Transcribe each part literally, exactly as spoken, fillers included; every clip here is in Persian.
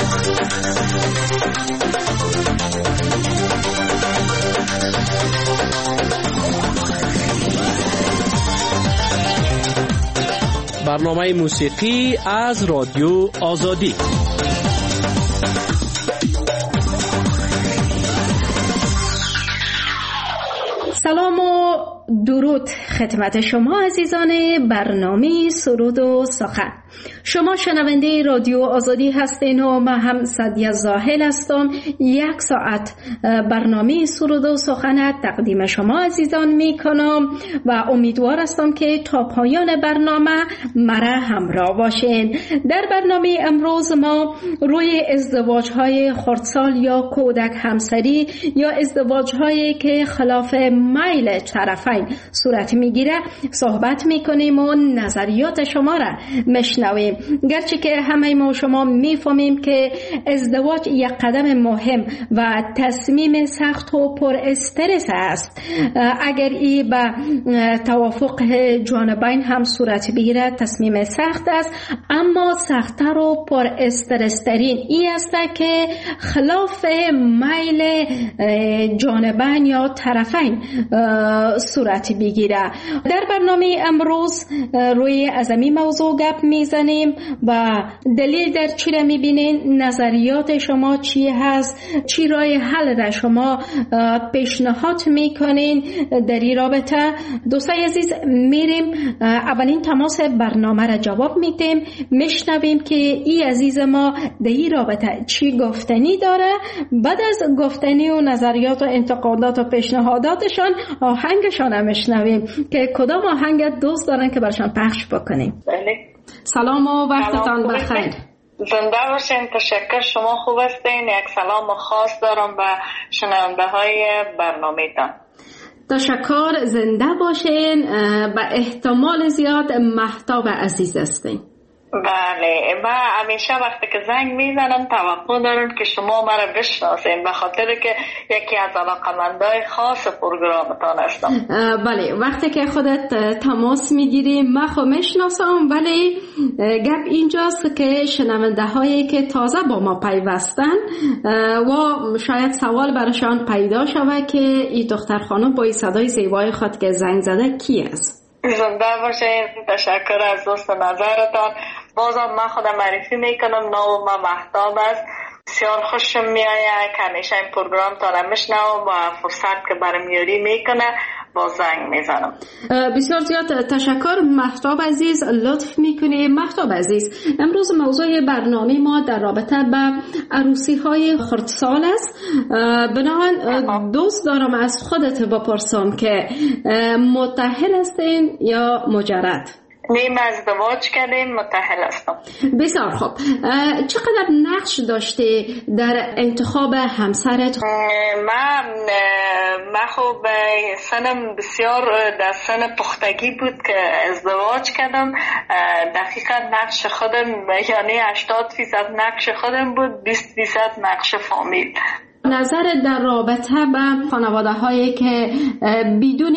برنامه موسیقی از رادیو آزادی. سلام و درود خدمت شما عزیزان برنامه سرود و سخن. شما شنونده رادیو آزادی هستین و من هم سعدیه زاهل هستم. یک ساعت برنامه سرود و سخن تقدیم شما عزیزان می کنم و امیدوار هستم که تا پایان برنامه مرا همراه باشین. در برنامه امروز ما روی ازدواج های خردسال یا کودک همسری یا ازدواج هایی که خلاف میل طرفین صورت میگیره صحبت میکنیم و نظریات شما را مشنویم. گرچه که همه ما شما میفهمیم که ازدواج یک قدم مهم و تصمیم سخت و پر استرس است. اگر ای به توافق جانبین هم صورت بگیره تصمیم سخت است، اما سخت‌تر و پر استرس ترین ای است که خلاف میل جانبین یا طرفین صورت بگیره. در برنامه امروز روی ازمی موضوع گپ میزنیم و دلیل در چی را میبینین، نظریات شما چی هست، چی راه حل را شما پیشنهاد میکنین در این رابطه. دوستای عزیز، میریم اولین تماس برنامه را جواب میدیم، میشنویم که ای عزیز ما در این رابطه چی گفتنی داره. بعد از گفتنی و نظریات و انتقادات و پیشنهاداتشان آهنگشان هم میشنویم که کدام آهنگ دوست دارن که برشان پخش بکنیم. بله. سلام و وقتتان بخیر. زنده باشین. تشکر. شما خوب هستین. یک سلام خاص دارم به شنونده های برنامه تان. تشکر. زنده باشین. به احتمال زیاد مهتاب عزیز هستین. بله، من همیشه وقتی که زنگ میزنم توقع دارم که شما مرا بشناسین، به خاطر که یکی از علاقمندای خاص پروگرامتان هستم. بله، وقتی که خودت تماس میگیری من خود میشناسم، ولی گپ اینجاست که شنونده هایی که تازه با ما پیوستن و شاید سوال براشان پیدا شود که این دختر خانم با این صدای زیبای خود که زنگ زده کی است؟ زنده باشین. تشکر از دوست نظرتان. بازم من خودم معرفی میکنم. نام من مهتاب است. بسیار خوشم میآید که همیشه این پروگرام تا میشنوم و فرصت که برام یاری میکنه با زنگ میزنم. بسیار زیاد تشکر مهتاب عزیز، لطف میکنی. مهتاب عزیز، امروز موضوع برنامه ما در رابطه به عروسی های خردسال است. بنابراین دوست دارم از خودت بپرسم که متأهل هستین یا مجرد؟ نیم ازدواج کردیم، متأهل هستم. بسیار خوب. چقدر نقش داشتی در انتخاب همسرت؟ من من خب سنم بسیار در سن پختگی بود که ازدواج کردم. دقیقا نقش خودم یعنی هشتاد فیصد نقش خودم بود، بیست فیصد نقش فامیل. نظر در رابطه به خانواده هایی که بدون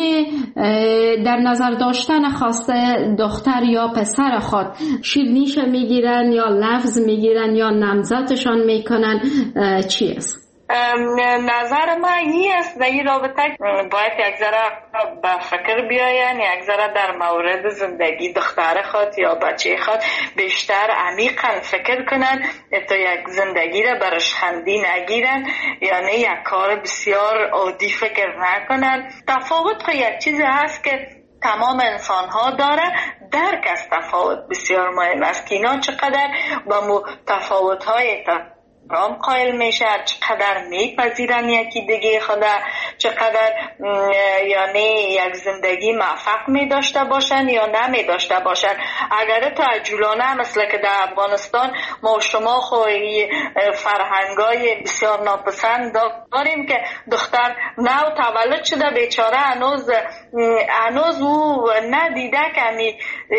در نظر داشتن خواسته دختر یا پسر خود شیرینیش میگیرن یا لفظ میگیرن یا نامزدشان میکنن چی است؟ نظر من این است در این رابطه باید یک ذره به فکر بیاین، یک ذره در مورد زندگی دختر خود یا بچه خود بیشتر عمیقا فکر کنن تا یک زندگی را برش خندی نگیرن، یعنی یک کار بسیار عادی فکر نکنن. تفاوت خود یک چیزی هست که تمام انسان ها داره. درک از تفاوت بسیار مهم است که اینا چقدر با تفاوت های رام قائل میشه، چقدر میپذیرن یکی دیگه خدا، چقدر یعنی یک زندگی موفق میداشته باشن یا نمی داشته باشن. اگر تعجلانه مثل که در افغانستان ما شما خوی فرهنگای بسیار ناپسند داریم که دختر نو تولد شده بیچاره هنوز هنوز او ندیده که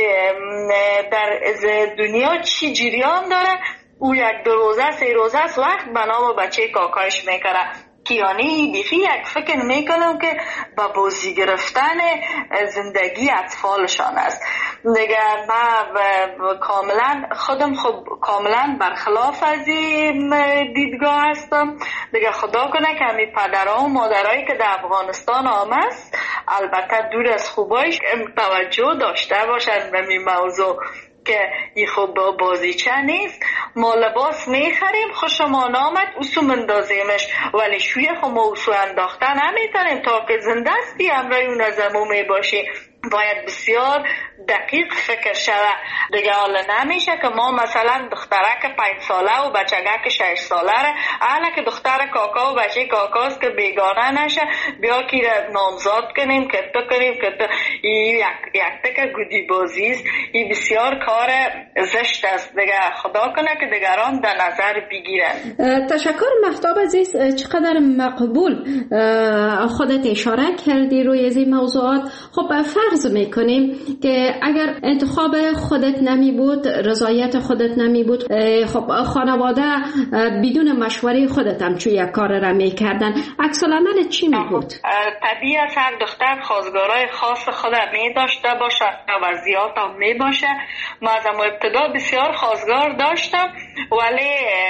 در دنیا چی جریان داره. او یک دو روزه سه روزه است وقت بنا با بچه کاکایش میکنه. که یعنی بیخی یک فکر میکنم که با بازی گرفتن زندگی اطفالشان است. دیگه من کاملا خودم خب کاملا برخلاف از این دیدگاه هستم. دیگه خدا کنه که همی پدرها و مادرهایی که در افغانستان آمد البته دور از خوبایش توجه داشته باشن به این موضوع که این خوب بازیچه نیست. ما لباس میخریم خوشمان آمد اوسو مندازیمش، ولی شوی خو ما اوسو انداخته نمیتونیم تا که زنده استی امرای اون از امو میباشی. باید بسیار دقیق فکر شود. دیگه حالا نمیشه که ما مثلا دخترک پنج ساله و بچگک شش ساله را احلا که دختر کاکا و بچه کاکاست که بیگانه نشه بیا که نامزاد کنیم که تو کنیم که تو این یک, یک تک گودی بازی است. این بسیار کار زشت است. دیگه خدا کنه که دیگران در نظر بگیرن. تشکر مهتاب عزیز. چقدر مقبول خودت اشاره کردی روی از این موضوعات. خب فرض میکنیم که اگر انتخاب خودت نمی بود، رضایت خودت نمی بود، خب خانواده بدون مشوره خودت هم چون یک کار را میکردن، عکس العمل چی می بود؟ طبیعی است هر دختر خواستگارای خاص خود می داشته باشه، وضعیات هم می باشه. ما از ابتدا بسیار خواستگار داشتم، ولی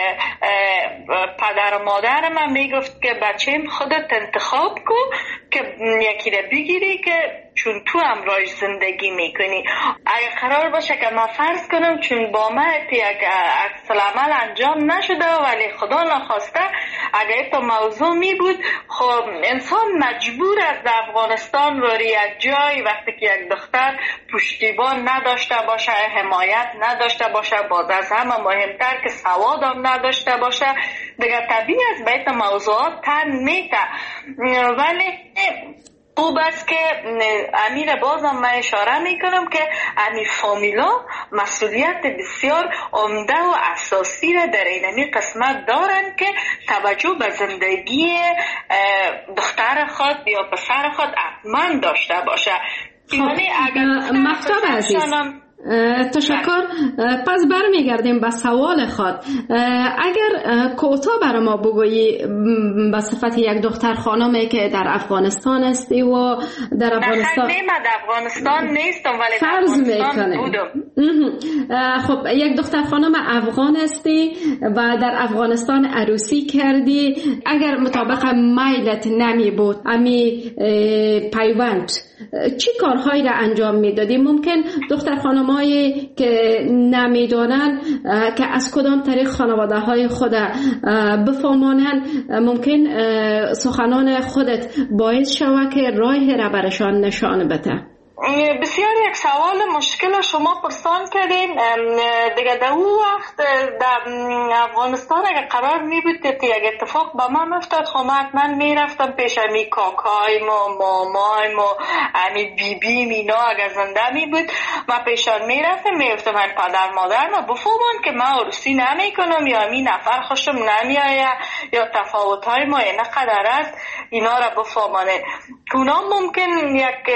پدر و مادر من میگفت که بچه‌م خودت انتخاب کن که یکی را بگیری که چون تو امراض زندگی میکنی. اگه قرار باشه که من فرض کنم چون با من یک عکس العمل انجام نشده ولی خدا نخواسته اگه تو موضوع می بود، خب انسان مجبور است در افغانستان روی یک جای وقتی که یک دختر پشتیبان نداشته باشه، حمایت نداشته باشه، باز از همه مهمتر که سواد هم نداشته باشه، دیگه طبیعی است به این موضوعات تن میته. ولی خوب است که امیر بازم من اشاره میکنم که امیر فامیلا مسئولیت بسیار عمده و اساسی را در این قسمت دارن که توجه به زندگی دختر خود یا پسر خود حتما داشته باشه. یعنی اگر مهتاب عزیز تشکر. پس برمیگردیم به سوال خود. اگر کوتاه برای ما بگویی به صفت یک دختر خانمی که در افغانستان استی و در افغانستان نه من در افغانستان نیستم ولی فرض میکنه بودم. خب یک دختر خانم افغان استی و در افغانستان عروسی کردی، اگر مطابق میلت نمی بود امی پیوند چی کارهایی را انجام میدادی؟ ممکن دختر خانمایی که نمیدانن که از کدام طریق خانواده های خود بفهمانن، ممکن سخنان خودت باعث شود که راه را برشان نشان بده. بسیار یک سوال مشکل شما پرسان کردین. دیگه در اون وقت در افغانستان اگه قرار می بود که یک اتفاق با من افتاد، خب من می رفتم پیش امی کاکایم و مامایم و امی بی بیم اینا اگه زنده می بود من پیشان می رفتم می رفتم من پدر مادر ما بفهمون که من عروسی نمی کنم یا امی نفر خوشم نمی آید یا تفاوت های ما اینه قدر است، اینا را بفهمانه. اونا ممکن یک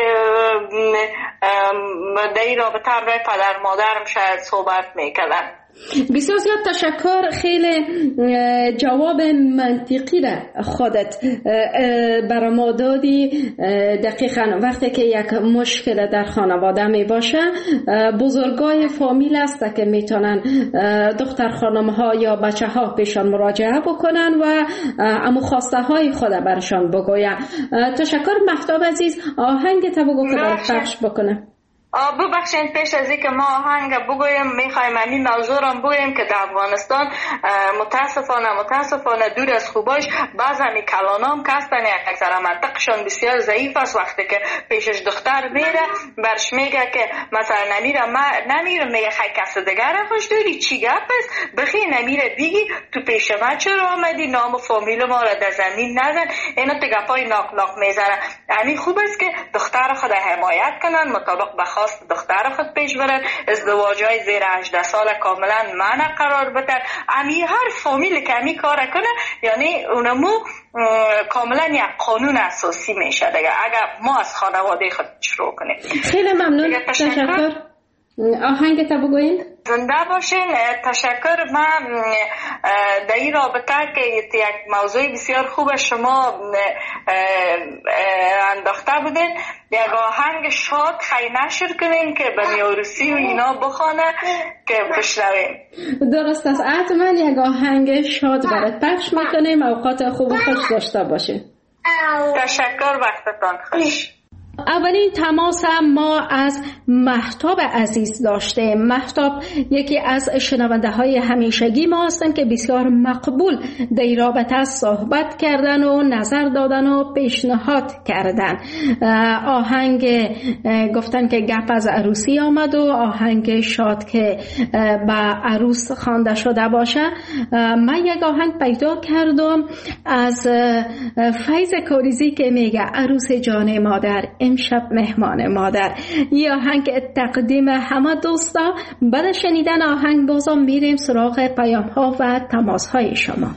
در این رابطه همراه پدر مادرم شاید صحبت میکردن. بسیار زیاد تشکر. خیلی جواب منطقی را خودت برای ما دادی. دقیقا وقتی که یک مشکل در خانواده می باشه بزرگای فامیل است که میتونن دختر خانم ها یا بچه ها پیشان مراجعه بکنن و امو خواسته های خود برشان بگوین. تشکر مهتاب عزیز. آهنگ تا بگو که برای پخش بکنه. ببخشید پیش از اینکه ما آهنگ بگویم میخوایم این موضوع را بگویم که در افغانستان متاسفانه متاسفانه دور از خوباش بعض همی کلانام که هستن یک اکثر منطقشان بسیار ضعیف است. وقتی که پیشش دختر میره برش میگه که مثلا نمیره ما نمیره میگه خیلی کس دیگر را خوش داری چی گپ است بخی نمیره بگی تو پیش ما چرا آمدی نام فامیل ما را در زمین نزن. اینا تو گپای ناک ناک میزنن. یعنی خوب است که دختر خود حمایت کنن مطابق به خواست دختر خود پیش برن. ازدواجای زیر هجده سال کاملا منع قرار بدن. امی هر فامیل که امی کار کنه یعنی اونمو کاملا یک قانون اساسی میشه دیگه اگر ما از خانواده خود شروع کنیم. خیلی ممنون. تشکر. آهنگ تا بگوین. زنده باشین. تشکر. من در این رابطه که یک موضوع بسیار خوب شما انداخته بودین، یک آهنگ شاد خیلی نشر کنین که به نیوروسی و اینا بخونه که بشنویم. درست است، حتما یک آهنگ شاد برات پخش میکنیم. اوقات خوب و خوش داشته باشین. تشکر، وقتتان خوش. اولین تماس ما از مهتاب عزیز داشته. مهتاب یکی از شنونده های همیشگی ما هستند که بسیار مقبول در این رابطه صحبت کردن و نظر دادن و پیشنهاد کردن. آهنگ گفتن که گپ از عروسی آمد و آهنگ شاد که به عروس خوانده شده باشه. من یک آهنگ پیدا کردم از فیض کاریزی که میگه عروس جان مادر امشب مهمان مادر. یه آهنگ تقدیم همه دوستا. بعد شنیدن آهنگ بازم میریم سراغ پیام ها و تماس های شما.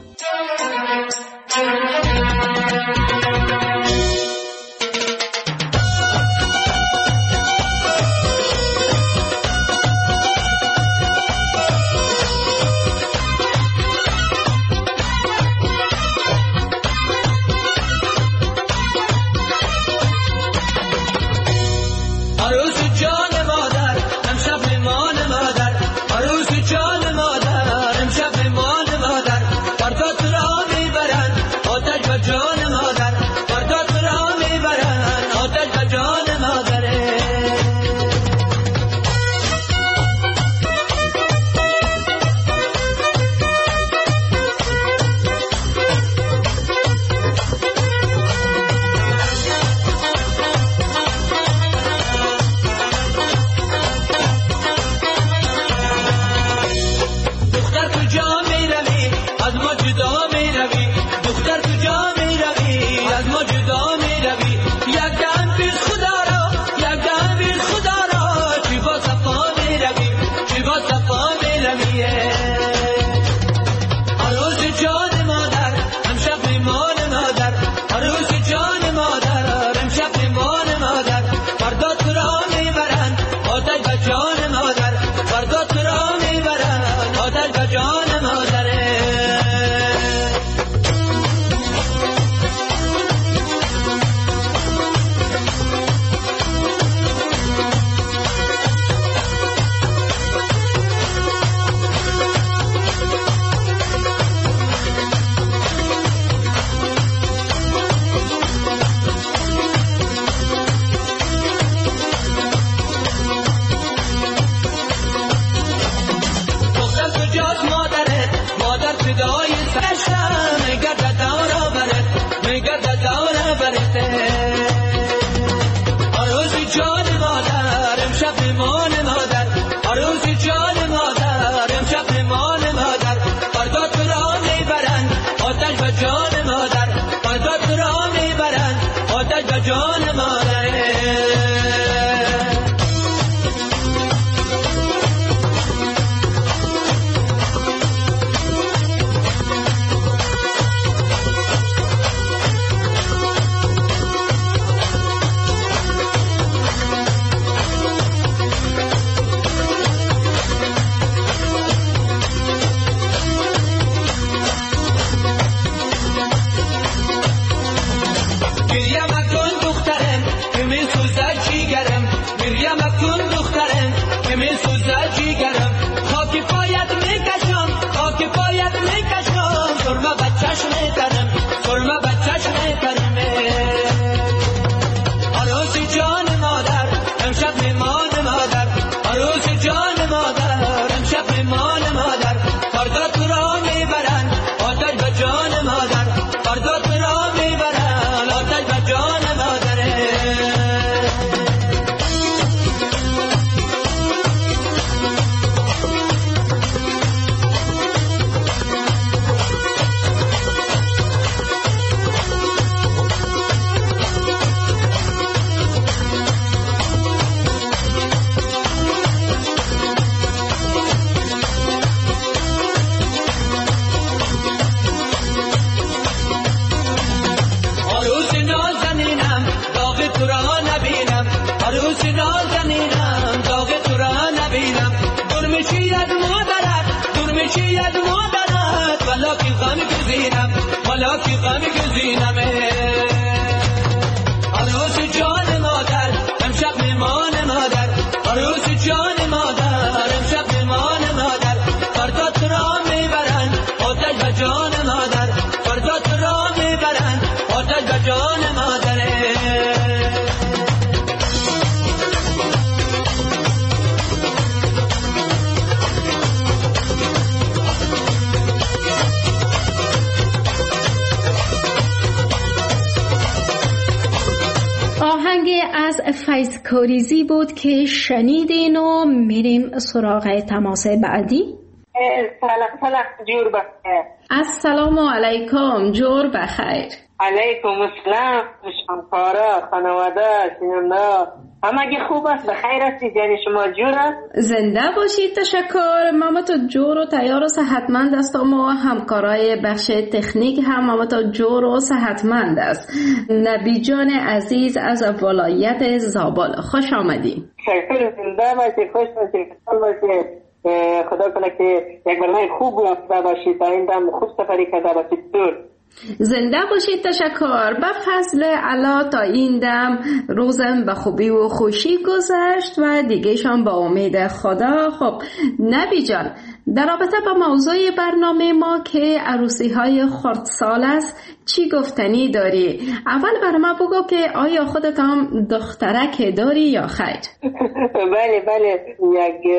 گزینم حالا که غم گزینمه عروس جان مادر امشب میمان مادر عروس جان مادر امشب میمان مادر فردا تو را میبرن آتش به جان مادر فردا تو را میبرن آتش به جان مادره آهنگ از فیض کاریزی بود که شنیدین و میریم سراغ تماس بعدی. سلام سلام جور بخیر. السلام علیکم جور بخیر. علیکم السلام شمکارا خانواده سینما همگی خوب است بخیر هستید یعنی شما جور است؟ زنده باشید تشکر. ماما تو جور و تیار و صحتمند است و ما همکارای بخش تکنیک هم ماما تو جور و صحتمند است. نبی جان عزیز از ولایت زابل خوش آمدید. شکر زنده باشید خوش باشید خوش باشید خدا کنه که یک برنامه خوب رفته باشید تا این دم خوب سفری کرده باشید دور. زنده باشید تشکر. به فضل الله تا این دم روزم به خوبی و خوشی گذشت و دیگهشان با امید خدا. خب نبی جان در رابطه با موضوع برنامه ما که عروسی های خردسال است چی گفتنی داری؟ اول برای ما بگو که آیا خودت هم دخترک داری یا خیر؟ بله بله یک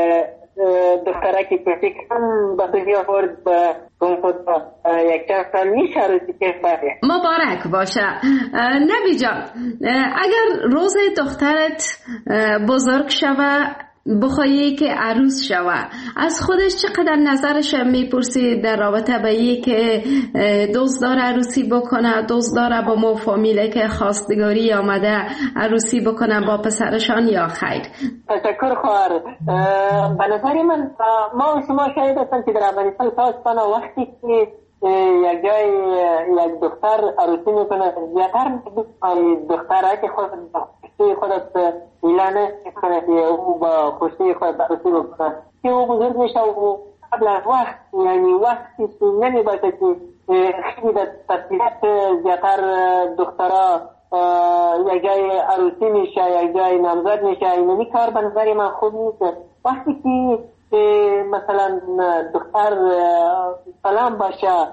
دخترکی کوچیک هم به دنیا آورد به خود یک چند سال میشه عروسی که بره. مبارک باشه. نبی جان اگر روز دخترت بزرگ شوه بخوایی که عروس شوه از خودش چقدر نظرش میپرسی در رابطه به این که دوست داره عروسی بکنه، دوست داره با مو فامیله که خواستگاری آمده عروسی بکنه با پسرشان یا خیر؟ تشکر خواهر. به نظر من ما و شما شاید هستم که در افغانستان تاس کنه وقتی که یک جای یک دختر عروسی میکنه زیادتر دختره که خود خوشی خودت اعلانه میکنه که او با خوشی خود عروسی بکنه که او بزرگ میشه و قبل از وقت یعنی وقتی نمی باشه که خیلی به تفصیلات زیادتر دخترها یک جای عروسی میشه یک جای نامزد میشه اینمی کار به نظر من خوب نیست. وقتی که مثلا دختر سلام باشه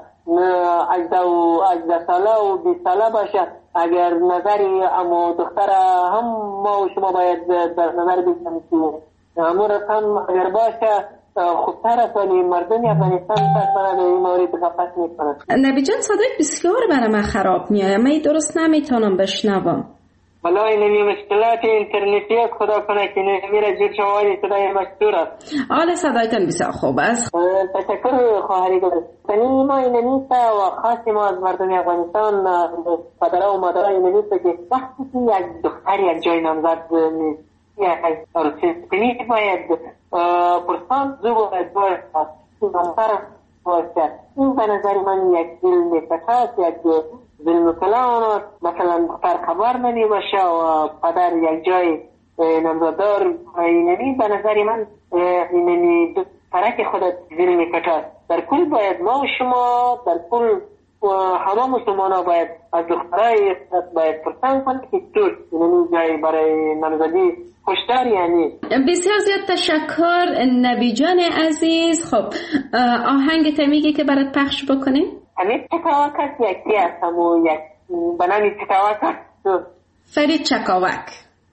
هجده ساله و بیست ساله باشه اگر نظری اما دختر هم ما و شما باید در نظر بگیریم که امور هم اگر باشه خوبتر است ولی مردم افغانستان تاسمانه به این مورد غفلت میکنند. نبی جان صدای بسیار برای من خراب میاد من درست نمیتونم بشنوم. والله این مشکلات اینترنتی خدا کنه که نمیره جور شمالی صدای مشکور است. آله صدایتان بسیار خوب است. تشکر خواهری گذاشت. سنی ما این نیست و خاصی ما از مردم افغانستان پدرها و مادرها این نیست که وقتی که یک دختر یک جای نامزد نیست یک عروسی کنی باید پرسان زو باید باید نامزد باشه. این به نظر من یک ظلم فساد یک ظلم کلان مثلا دختر خبر نمی باشه و پدر یک جای نامزددار اینمی به نظر من اینمی فرق خودت ظلم کشاد. در کل باید ما و شما در کل همه مسلمان ها باید از دخترهای باید پرسان کنید که تو اینمی جای برای نامزدی خوشتر یعنی. بسیار زیاد تشکر نبی جان عزیز. خب آهنگ تمیگی که برات پخش بکنیم همین چکاوک هست یکی هست همون یک بنامی چکاوک هست فرید چکاوک.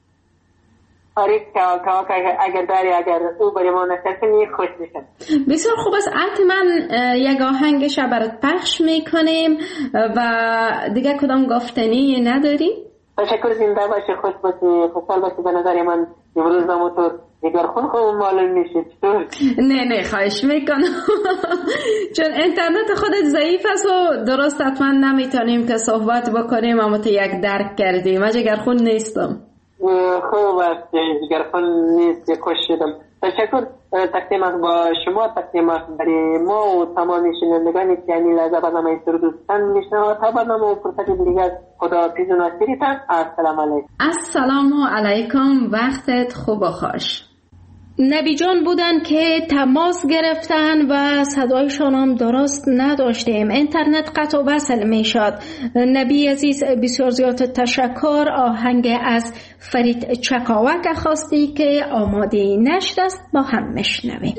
فرید چکاوک اگر داری اگر او بری ما نشستنی خوش میشن. بسیار خوب است. حتما یک آهنگش برات پخش میکنیم و دیگه کدام گفتنی نداری؟ تشکر زنده باشی خوش باشی خوشحال باشی. به نظر من امروز نموتور دیگر خون خوب معلوم میشه چطور؟ نه نه خواهش میکنم چون اینترنت خودت ضعیف است و درست حتما نمیتونیم که صحبت بکنیم اما تو یک درک کردیم. من جگر خون نیستم. خوب است جگر خون نیست خوش شدم. تشکر تقدیم است با شما تقدیم است برای ما و تمام شنوندگانی که همین لحظه برنامه سرودستان میشنوند تا برنامه و فرصت دیگر خداحافظ و ناصریتان. السلام علیکم. السلام علیکم وقتت خوب و خوش. نبی جان بودن که تماس گرفتن و صدایشان هم درست نداشتیم، اینترنت قطع و وصل می شد. نبی عزیز بسیار زیاد تشکر. آهنگ از فرید چکاوک خواستی که آماده نشد است، با هم میشنویم.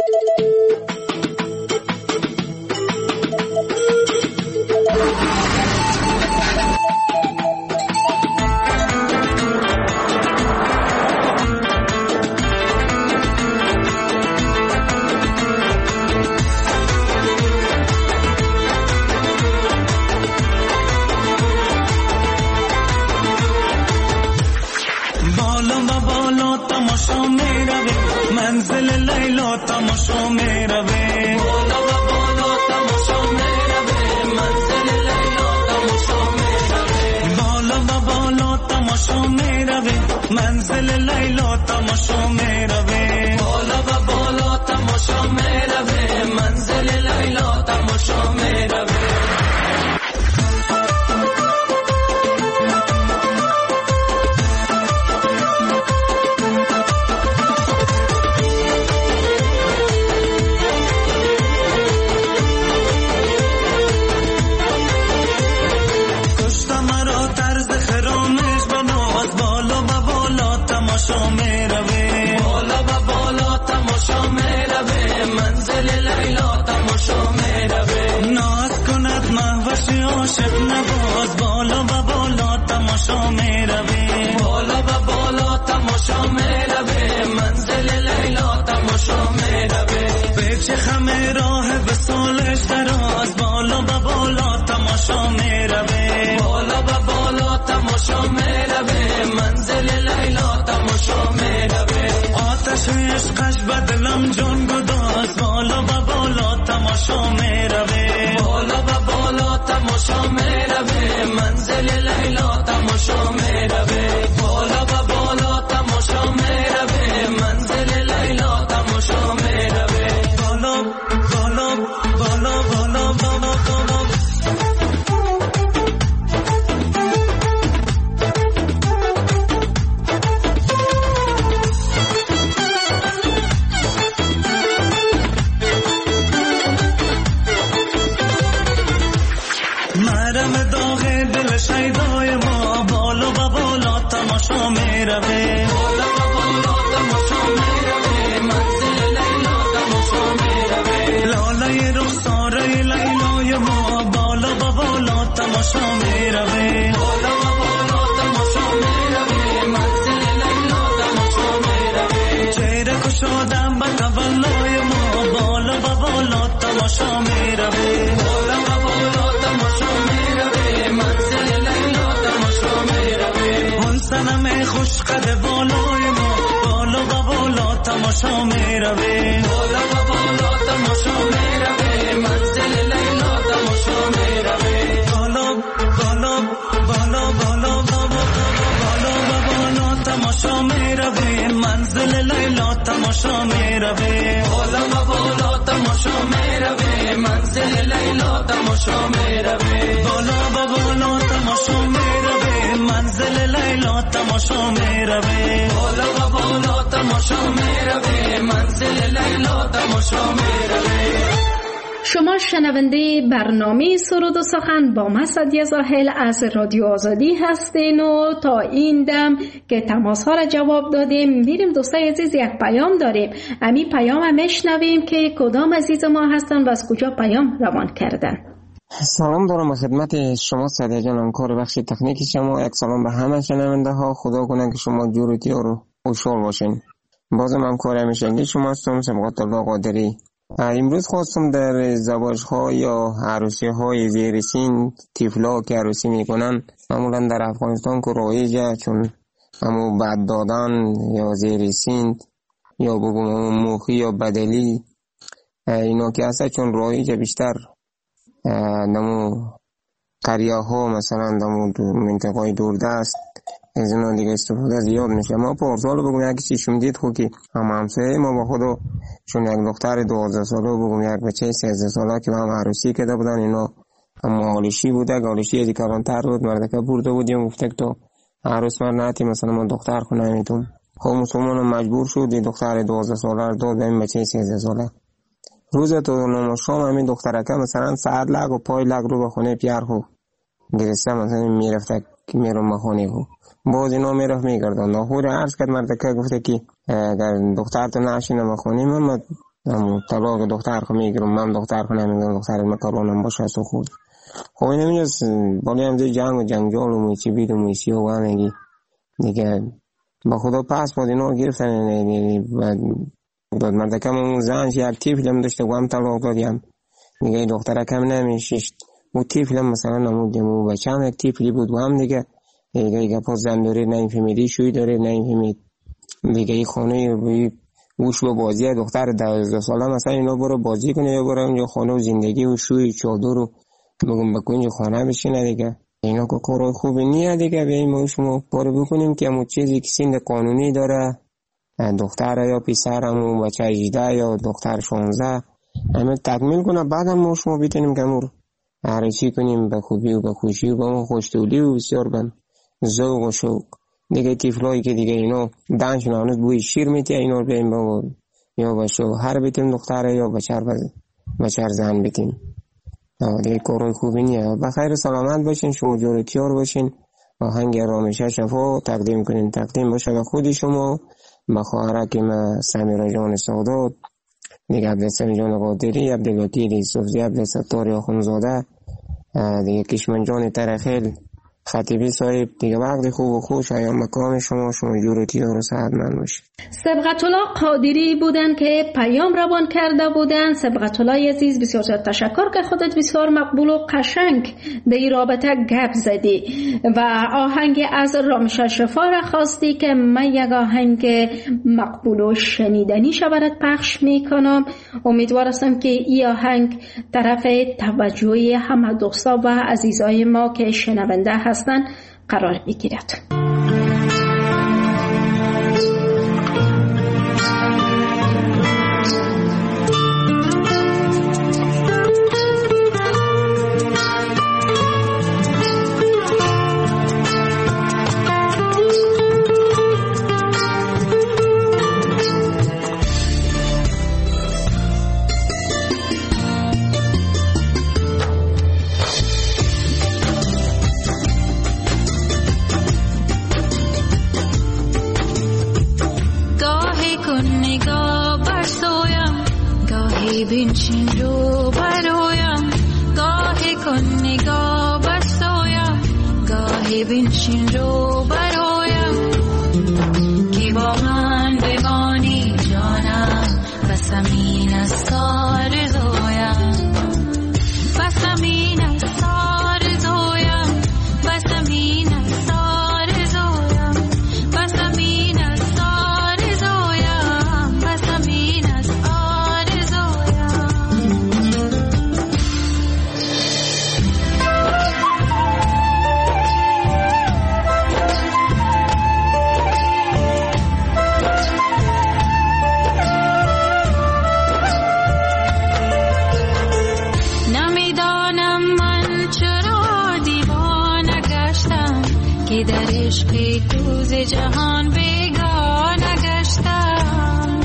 منزل لیلا تماشا می روه، بالا و بالا تماشا می روه. منزل لیلا تماشا می روه، بالا و بالا تماشا می روه. منزل لیلا تماشا می روه، بالا و بالا تماشا می روه. منزل لیلا تماشا می روه. عاشق نواز بالا و بالا تماشا می روی، بالا و بالا تماشا می روی. منزل لیلا تماشا می روی. پیچ خم راه وصالش دراز، بالا و بالا تماشا می روی، بالا و بالا تماشا می روی. منزل لیلا تماشا می روی. آتش عشقش بدلم جان گداز، بالا و بالا تماشا می روی، بالا و بالا تماشا می روی. منزل لیلا تماشا می روی، بالا و بالا تماشا می روی. منزل لیلا تماشا می روی. بالا بالا بالا بالا بالا بالا. مرم داغ دل شیدای ما، بالا و بالا تماشا می روی، بالا و بالا تماشا می روی. منزل لیلا تماشا می روی. لاله رخسار لیلای ما، بالا و بالا تماشا می روی، بالا و بالا تماشا می روی. منزل لیلا تماشا می روی. چهره کشادم به تولای ما، بالا و بالا تماشا می روی، بالا و بالا تماشا می روی. منزل لیلا تماشا می روی. اون صنم خوش قد بالای ما، بالا و بالا تماشا می روی، بالا و بالا تماشا می روی. منزل لیلا تماشا می روی. بالا بالا بالا بالا بالا بالا و بالا تماشا می روی. منزل لیلا تماشا می روی، بالا و بالا تماشا می روی. منزل لیلا تماشا می روی، بالا و بالا تماشا می روی. منزل لیلا تماشا می روی، بالا و بالا تماشا می روی. منزل لیلا تماشا می روی. شما شنونده برنامه سرود و سخن با من سعدیه زاهل از رادیو آزادی هستین و تا این دم که تماس ها را جواب دادیم میریم دوستای عزیز یک پیام داریم. امی پیام هم میشنویم که کدام عزیز ما هستن و از کجا پیام روان کردن. سلام دارم خدمت شما سعدیه جان، کار بخش تکنیکی شما. یک سلام به همه شنونده ها. خدا کنه که شما جورتی رو خوشحال باشین. بازم هم کار همیشگی شما هستم، سبقت الله قادری. امروز خواستم در زواج ها یا عروسی های زیر سن طفلا که عروسی میکنن معمولا در افغانستان که رایجه، چون همو بد دادن یا زیر سن یا بگم موخی یا بدلی اینا که هسته، چون رایجه بیشتر نمو قریه ها مثلا نمو منطقه دوردست از اینا دیگه استفاده زیاد میشه. ما پارسال بگم یکی چیشم دید خود که هم همسایه ما با خودو چون یک دختر دوازده ساله بگم یک بچه سیزده ساله که با هم عروسی کرده بودن، اینا هم آلشی بوده، آلشی یکی کلانتر بود، مردکه برده بودیم گفته که تو عروس مرد نهتی مثلا ما دختر خونه میتون خب مسلمان مجبور شد دختر دوازده ساله رو داد به این بچه سیزده ساله. روز تو نماز شام همین دخترکه مثلا ساعت لگ و پای لگ رو به خونه پیار خو گرسته مثلا میرفته میرم به خونه خو باز اینا میرفت میگردن. ناخور عرض کرد مردکه گفته که اگر دختر تو نشینه به خونه من طلاق دختر خو میگیرم، من دختر خو نمیگیرم، دختر من کارانم باشه تو خود. خب این نمیجاست بالی هم جنگ و جنگجال و مویچی بید و مویچی و همگی دیگه با خدا پس باید اینا گرفتن داد. مردکه اون زنش یک تیفل هم داشته و هم طلاق دادیم دیگه دختره کم نمیشیشت و تیفل هم مثلا نمودیم و بچه هم یک تیفلی بود و هم دیگه دیگه دیگه پاس زن دارید نمیفهمیدی شوی دارید نمیفهمید دیگه ای خانه وش و بازی دختر دوازده ساله مثلا اینا برو بازی کنه یا برو اونجا خانه و زندگی و شوی چادر رو بگم بکن اینجا خانه بشینه دیگه اینا که کارهای خوبی نیه دیگه. بیاییم ما شما پاره بکنیم که همون چیزی که سند قانونی داره دختر یا پسر همون بچه هجده یا دختر شانزده همه تکمیل کنه بعد هم ما شما بیتونیم که همون عرشی کنیم به خوبی و به خوشی و به ما خوشتولی و بسیار بن ذوق و شوق دیگه. تیفلایی که دیگه اینا دانشون هنوز بوی شیر میتیه اینا رو بیاییم با یا به شوهر بیتیم دختر یا بچر بچر زن بیتیم دیگه کارهای خوبی نیه. بخیر سلامت باشین، شما جورتیار باشین. آهنگ رامشه شفا تقدیم کنین تقدیم باشه به خودی شما به خواهرکیم سمیرا جان سادات دیگه عبدالسمی جان قادری، عبدالوکیل یوسفزی، عبدالستار آخونزاده دیگه کشمن جان ترخیل خطیبی صاحب دیگه وقت خوب و خوش ایام مکان شما شما جورتیار و صحتمند باشید. سبقت الله قادری بودن که پیام روان کرده بودن. سبقت الله عزیز بسیار زیاد تشکر که خودت بسیار مقبول و قشنگ در این رابطه گپ زدی و آهنگ از رامشه شفا را خواستی که من یک آهنگ مقبول و شنیدنی شود پخش میکنم. امیدوار هستم که این آهنگ طرف توجه همه دوستا و عزیزای ما که شنونده هستن قرار بگیرد. بنشین رو برایم گاهی کن نگاه بسایم گاهی بنشین رو برایم که با من بمانی جانم بس همین است آرزویم بس همین است آرزویم بس همین است آرزویم بس همین است آرزویم بس همین است در عشقی توز جهان بیگانه گشتم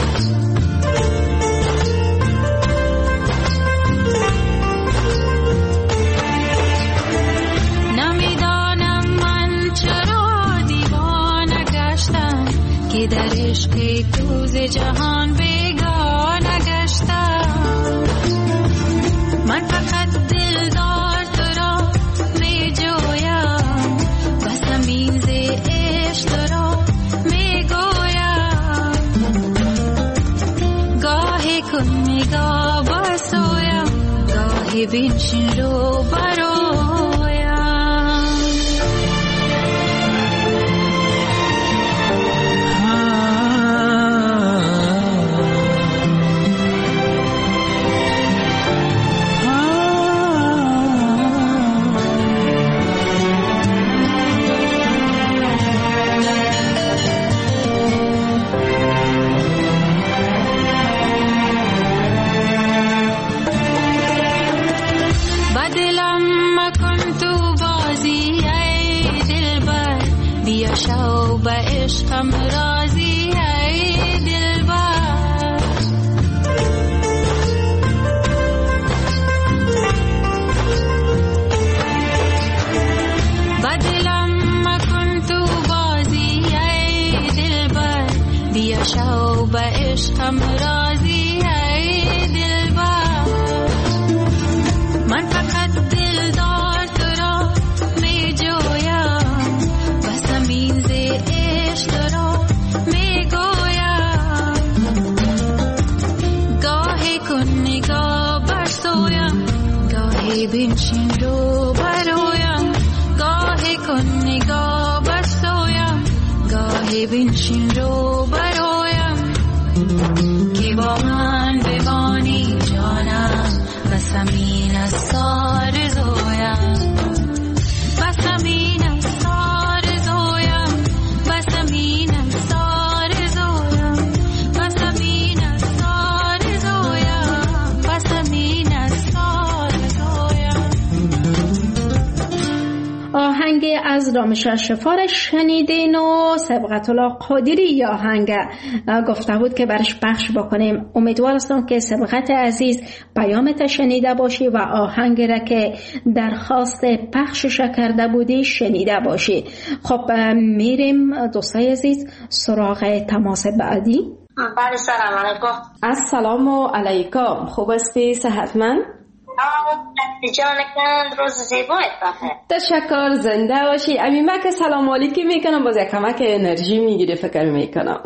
نمیدانم من چرا دیوانه گشتم که در عشقی توز جهان بیگانه گشتم. من فقط دلدار تو را می جویم نگاه بسویم گاهی بنشین رو برایم عشقم راضی شو به عشقم راضی ای دلبر من فقط دلدار تو را می جویم بس میز عشق را می گویم گاهی کن نگاه بر سویم گاهی بنشین رو برویم گاهی کن نگاه بر سویم گاهی بنشین رو برویم که با من بمانی جانم بس امین از سار زویم بس امین از سار زویم بس امین از سار زویم بس امین از سار زویم بس امین از سار زویم. آهنگ از رامشا شفار شنیدین و سبقت الله قادری یا آهنگ گفته بود که برش پخش بکنیم. امیدوار هستم که سبقت عزیز پیامت شنیده باشی و آهنگ را که درخواست پخشش کرده بودی شنیده باشی. خب میریم دوستای عزیز سراغ تماس بعدی. بله سلام علیکم. السلام علیکم. خوب هستی؟ صحتمند؟ جانکن روز زیبایت بخیر. تشکر زنده باشی. امیمه که سلام علیکی میکنم باز یک کمک انرژی میگیره فکر میکنم.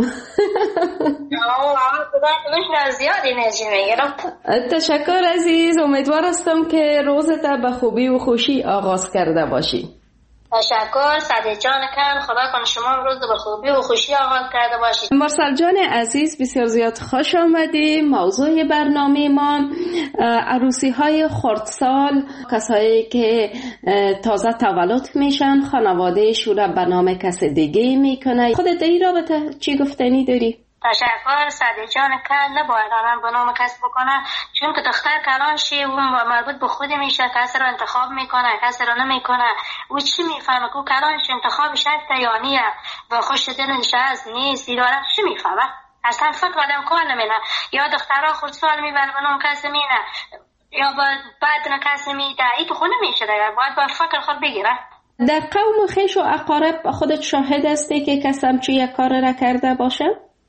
زیاد انرژی میگیرم. تشکر عزیز. امیدوار هستم که روزت به خوبی و خوشی آغاز کرده باشی. تشکر صدیق جان کن خدا کنه شما روز به خوبی و خوشی آغاز کرده باشید. مرسل جان عزیز بسیار زیاد خوش آمدی. موضوع برنامه ما عروسی های خردسال، کسایی که تازه تولد میشن خانواده شورا به نام کس دیگه میکنه. خودت در این رابطه چی گفتنی داری؟ تشکر صدیق جان کن نباید آدم به نام کس بکنه چون که دختر کلان شی و مربوط به خود میشه کسی رو انتخاب میکنه کسی رو نمیکنه و چی میفهمه که کلانش انتخابش هست یا نیه و خوش دلش هست نیست دیداره چی میفهمه اصلا فکر آدم کار نمینه یا دخترها خردسال میبره به نام کسی مینه یا بعد نه کسی میده ای تو خود نمیشه دیگر باید با فکر خود بگیره. در قوم خویش و اقارب خودت شاهد هستی که کسی همچی یک کار را کرده باشه؟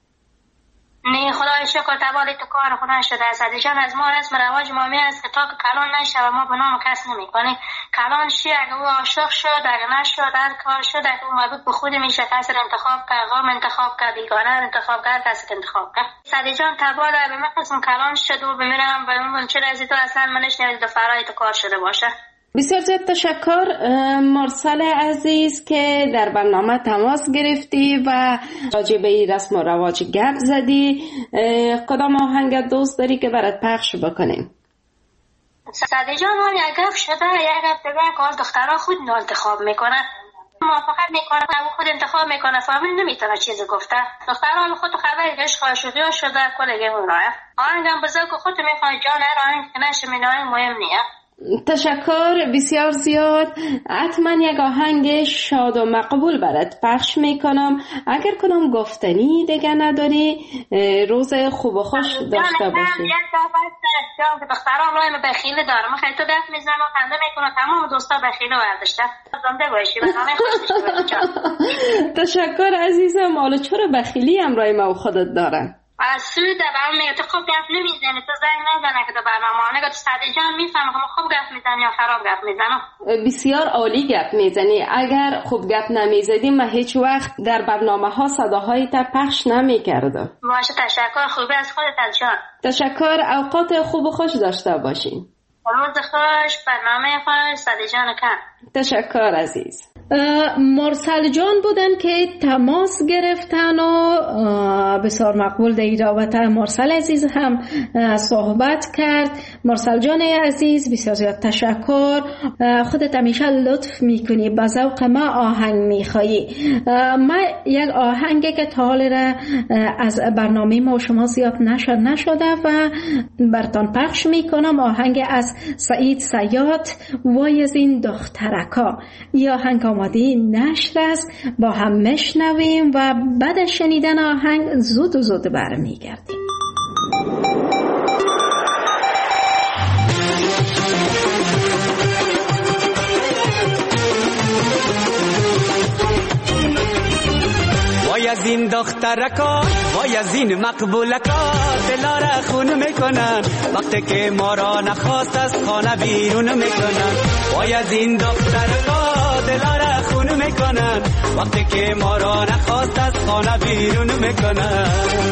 نه خدای شکر تبالی تو کار خدا شده صدیق جان از ما رسم رواج مامی است که تا که کلان نشه و ما به نام کس نمی کنیم کلان شی اگه او عاشق شد اگه نشد هر کار شد اگه او مربوط به خود میشه کسی رو انتخاب کرد غام انتخاب کرد بیگانه انتخاب کرد کسی که انتخاب کرد صدیق جان تبالی به من قسم کلان شد و بمیرم و من چه رازی تو اصلا منش نمید دو فرای تو کار شده باشه. بسیار زیاد تشکر مرسل عزیز که در برنامه تماس گرفتی و راجع به این رسم و رواج گپ زدی. کدام آهنگ دوست داری که برات پخش بکنیم؟ صدیق جان حال یک گپ شده یک گپ دیگه که دخترها خود انتخاب میکنه موافقت میکنه و خود انتخاب میکنه فامیل نمیتونه چیزی گفته دخترها خود خبری عشق عاشقی شده کلگی اونایه آهنگم بذار که خود میخوای جان هر آهنگ که نشه مینای مهم نیه. تشکر بسیار زیاد. حتما یک آهنگ شاد و مقبول برات پخش میکنم. اگر کنم گفتنی دیگه نداری روز خوب و خوش داشته باشی. یک دفعه که دختران رایم بخیل دارم من خیلی تو گفت میزنم و خنده میکنم تمام دوستا بخیل ورداشته زنده باشی برنامه خوش داشته. تشکر عزیزم. حالا چرا بخیلی هم رایم و خودت دارن؟ از سوی در برنامه تو خوب گفت نمیزنی تو زنگ نزنه که در برنامه نگه تو صدیق جان میفهمه که خوب گفت میزنی یا خراب گفت میزنم. بسیار عالی گفت میزنی. اگر خوب گفت نمیزدی من هیچ وقت در برنامه ها صداهای تا پخش نمیکردم. باشه تشکر خوبی از خودت از جان. تشکر. اوقات خوب و خوش داشته باشین. روز خوش برنامه خوش صدیق جان کن. تشکر عزیز. مرسل جان بودن که تماس گرفتن و بسیار مقبول در رابطه مرسل عزیز هم صحبت کرد. مرسل جان عزیز بسیار زیاد تشکر. خودت همیشه لطف میکنی به ذوق ما آهنگ میخوایی. ما یک آهنگی که تا حال را از برنامه ما شما زیاد نشد نشده و برتان پخش میکنم. آهنگ از سعید صیاد وای از این دخترکا. یا آهنگ آماده نشر است با هم مشنویم و بعد شنیدن آهنگ زود و زود برمیگردیم. وای از از این دخترکا وای از این مقبولکا دلاره خون میکنن وقتی که ما را نخواست از خانه بیرون میکنن وای از این دخترکا دلاره خون میکنن وقتی که ما را نخواست از خانه بیرون میکنن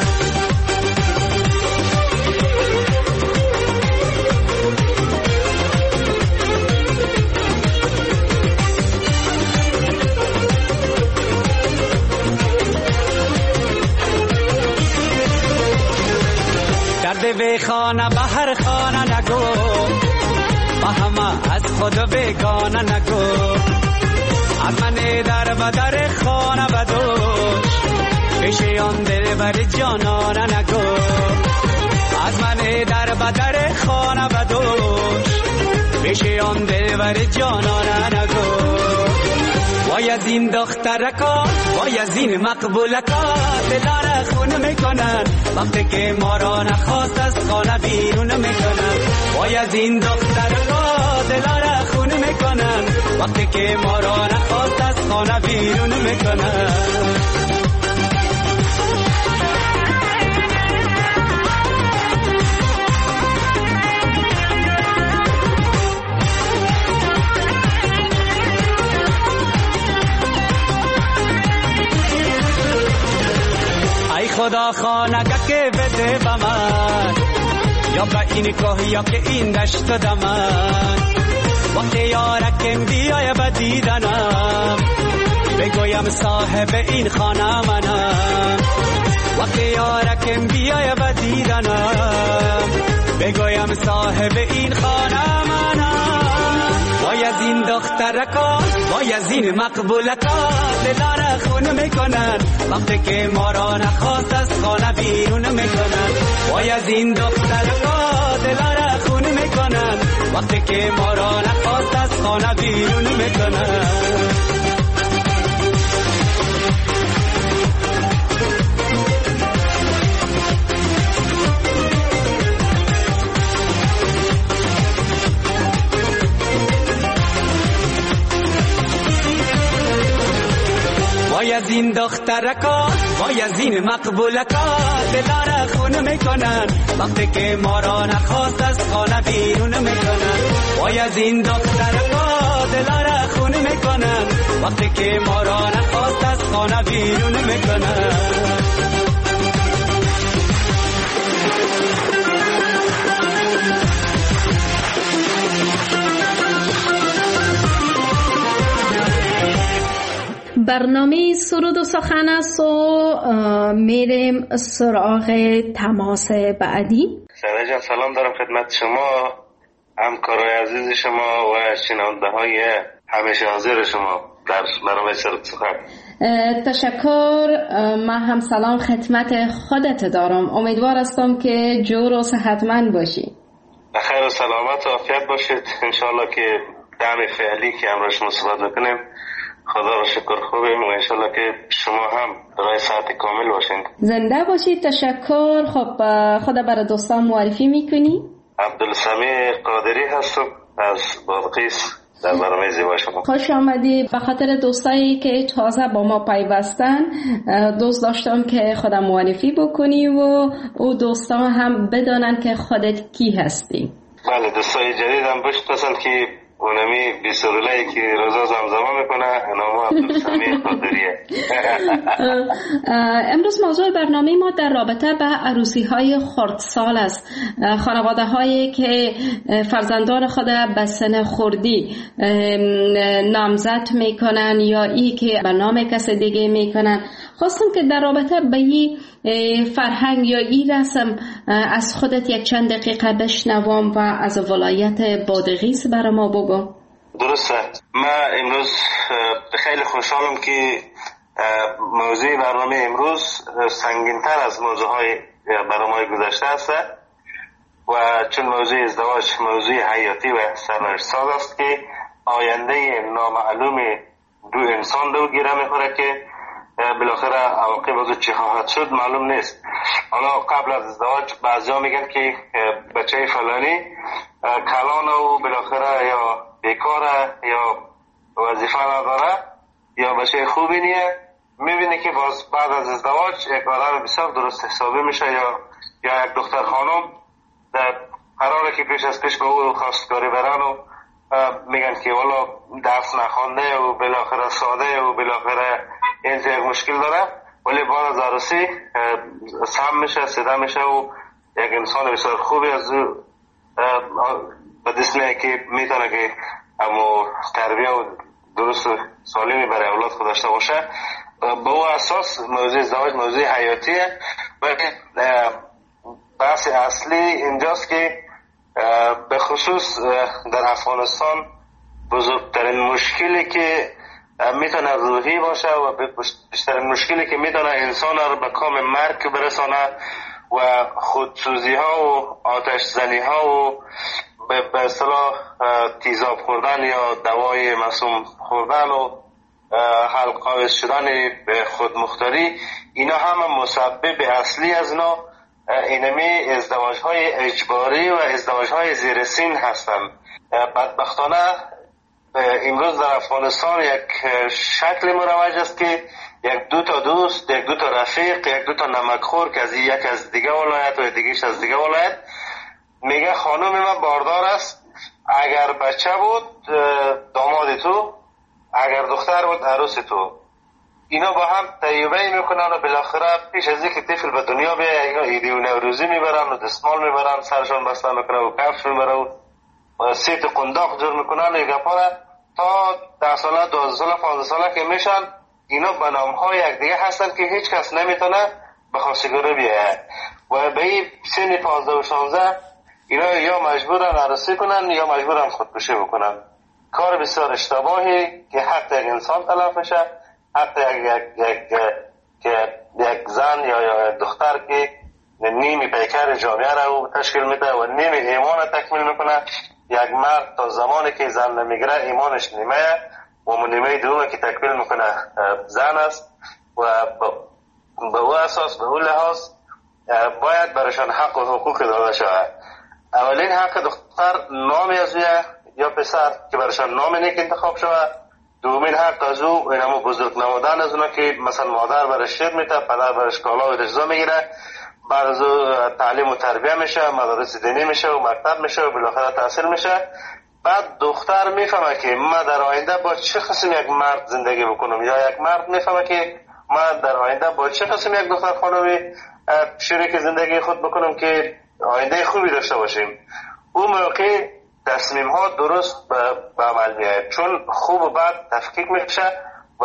درد به خانه به هر خانه نگو با همه از خود بگانه نگو از من در بدر خانه بدوش پیش آن دل بر جانانه نگو از من در بدر خانه بدوش پیش آن دل بر جانانه نگو وای از این دخترکا وای از این مقبولکا دلاره خون میکنن وقتی که ما را نخواست از خانه بیرون میکنن وای از این دخترکا دلاره خون میکنن وقتی که ما را نخواست از خانه بیرون میکنن خدا خانگه که بده به من یا به این کوه یا که این دشت دمن وقتی یارکم بیای به دیدنم بگویم صاحب این خانه منم وقتی یارکم بیای به دیدنم بگویم صاحب این خانه منم وای از این دخترکا وای از این مقبولکا دلاره خون میکنن وقتی که ما را نخواست از خانه بیرون میکنن وای از این دخترکا دلاره خون میکنن وقتی که ما را نخواست از خانه بیرون میکنن وای از این دخترکا وای از این مقبولکا دلاره خون میکنن وقتی که ما را نخواست از خانه بیرون میکنن وای از این دخترکا دلاره خون میکنن وقتی که ما را نخواست از خانه بیرون میکنن برنامه سرود و سخن است و میریم سراغ تماس بعدی. سعید جان سلام دارم خدمت شما، همکارای عزیز شما و شنونده های همیشه حاضر شما در برنامه سرود و سخن. تشکر. من هم سلام خدمت خودت دارم، امیدوار هستم که جور و صحتمند باشی. بخیر و سلامت و عافیت باشید انشالله که دم فعلی که امروز شما صحبت بکنیم خدا را شکر خوبیم و انشالله که شما هم برای ساعت کامل باشین. زنده باشید. تشکر. خب خدا برای دوستان معرفی میکنی؟ عبدالسمیع قادری هستم از بادغیس در برنامه زیبا شما. خوش آمدی. به خاطر دوستایی که تازه با ما پیوستن دوست داشتم که خدا معرفی بکنی و او دوستان هم بدانن که خودت کی هستی. بله دوستای جدید هم بشناسن که اونمی بیسرولایی که روزا زمزمه میکنه نامو عبدالسمیع قادریه. امروز موضوع برنامه ما در رابطه به عروسی های خردسال است. خانواده هایی که فرزندان خود به سن خردی نامزد میکنن یا ای که به نام کسی دیگه میکنن. خواستم که در رابطه به این فرهنگ یا این رسم از خودت یک چند دقیقه بشنوم و از ولایت بادغیس برای ما بگو. درسته. من امروز خیلی خوشحالم که موضوع برنامه امروز سنگین‌تر از موضوعهای برنامه گذشته است و چون موضوع ازدواج موضوع حیاتی و سرنوشت‌ساز است که آینده نامعلوم دو انسان دو گیره میخوره که بالاخره عواقب از چه خواهد شد معلوم نیست. حالا قبل از ازدواج بعضیا میگن که بچه فلانی کلان و بالاخره یا بیکاره یا وظیفه نداره یا بچه خوبی نیه میبینی که باز بعد از ازدواج یک آدم بسیار درست حسابی میشه یا یا یک دختر خانم در قراره که پیش از پیش به او خواستگاری برن و میگن که والا درس نخوانده و بالاخره ساده و بالاخره اینجا یک مشکل داره، ولی بعد از عروسی سم میشه، سیده میشه و یک انسان بسیار خوبی از او به دست میاد که میتونه که اما تربیه و درست و سالمی برای اولاد خود داشته باشه. به او اساس موضوع ازدواج موضوع حیاتیه. ولی بحث اصلی اینجاست که به خصوص در افغانستان بزرگترین مشکلی که میتونه روحی باشه و بیشترین مشکلی که میتونه انسان رو به کام مرگ برسانه و خودسوزی ها و آتش زنی ها و به اصطلاح تیزاب خوردن یا دوای مسموم خوردن و حلقاویز شدن به خودمختاری، اینا همه مسبب اصلی از اینا اینمی ازدواج های اجباری و ازدواج های زیر سن هستند. بدبختانه امروز در افغانستان یک شکل مروج است که یک دو تا دوست، یک دو تا رفیق، یک دو تا نمکخور که از یک از دیگه ولایت و دیگهش از دیگه ولایت میگه خانم ما باردار است، اگر بچه بود داماد تو، اگر دختر بود عروس تو. اینا با هم طیبه میکنن و بالاخره پیش از اینکه طفل به دنیا بیایه اینا عیدی و نوروزی میبرن و دستمال میبرن، سرشان بسته میکنن و کفش میبرن و سیت قنداق جور میکنن و گپاره تا ده ساله، دوازده ساله، پانزده ساله که میشن اینا به نامهای یک دیگه هستن که هیچ کس نمیتونه به خواستگاری بیایه و به این سن پانزده و شانزده اینا یا مجبورن عروسی کنن یا مجبورن خودکشی بکنن. کار بسیار اشتباهی که حق یک انسان تلف میشه، حق یک یک یک که یک زن یا یا دختر که نیمی پیکر جامعه را تشکیل میده و نیمی ایمان تکمیل میکنه. یک مرد تا زمانی که زن نمیگیره ایمانش نیمه و نیمه دومه که تکمیل میکنه زن است و به او اساس به او لحاظ باید برشان حق و حقوق داده شود. اولین حق دختر نامی از یا پسر که برشان نام نیک انتخاب شود. دومین حق از او اینمو بزرگ نمودن از اونا که مثلا مادر برش شیر میته، پدر برش کالا و رجزا میگیره، بعد از او تعلیم و تربیه میشه، مدارس دینی میشه و مکتب میشه و بالاخره تحصیل میشه. بعد دختر میفهمه که من در آینده با چه قسم یک مرد زندگی بکنم یا یک مرد میفهمه که من در آینده با چه قسم یک دختر خانمی شریک زندگی خود بکنم که آینده خوبی داشته باشیم. اون موقع تصمیم ها درست به عمل میاد، چون خوب و بد تفکیک میشه و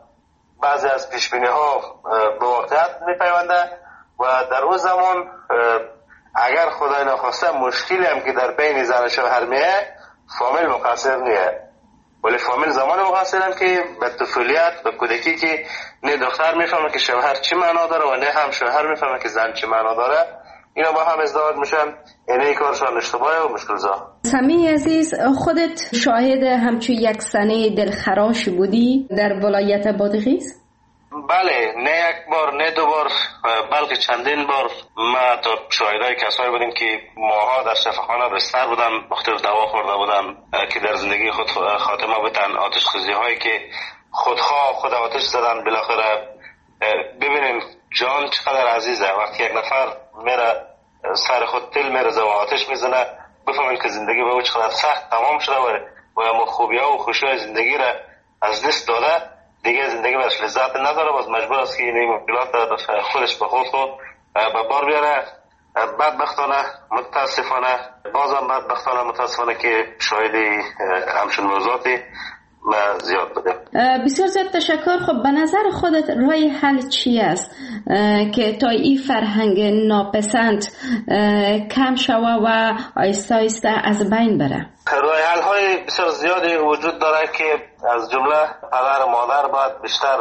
بعضی از پیش بینی ها به واقعیت میپیونده و در اون زمان اگر خدای نخواسته مشکلی هم که در بین زن و شوهر میاد فامیل مقصر نیه، ولی فامیل زمان مقصرن که به طفولیت به کودکی که نه دختر میفهمه که شوهر چی معنا داره و نه هم شوهر میفهمه که زن چی معنا داره. اینا با هم ازدواج میشن، اینه کارشان اشتباهه و مشکلزا. سمی عزیز، خودت شاهد همچون یک سنه دلخراش بودی در ولایت بادغیس؟ بله، نه یک بار نه دو بار بلکه چندین بار ما تا شاهدای کسایی بودیم که ماها در شفاخانه بستر بودن، مختلف دوا خورده بودن که در زندگی خود خاتمه بودن، آتش خیزی هایی که خودخواه خود آتش زدن. بالاخره ببینیم جان چقدر عزیزه، وقتی یک نفر میره سر خود تل میرزه و آتش میزنه بفهمید که زندگی به او چقدر سخت تمام شده و اما خوبی ها و خوشی های زندگی را از دست داده، دیگه زندگی برش لذت نداره، باز مجبور است که این مشکلات خودش به خود خود به بار بیاره. بدبختانه متاسفانه بازم بدبختانه متاسفانه که شاهدی همچون موضوعاتی زیاد بوده. بسیار زیاد تشکر. خب به نظر خودت راه حل چی است که تا این فرهنگ ناپسند کم شوه و آیسته آیسته از بین بره؟ راه حل های بسیار زیادی وجود داره که از جمله پدر و مادر باید بیشتر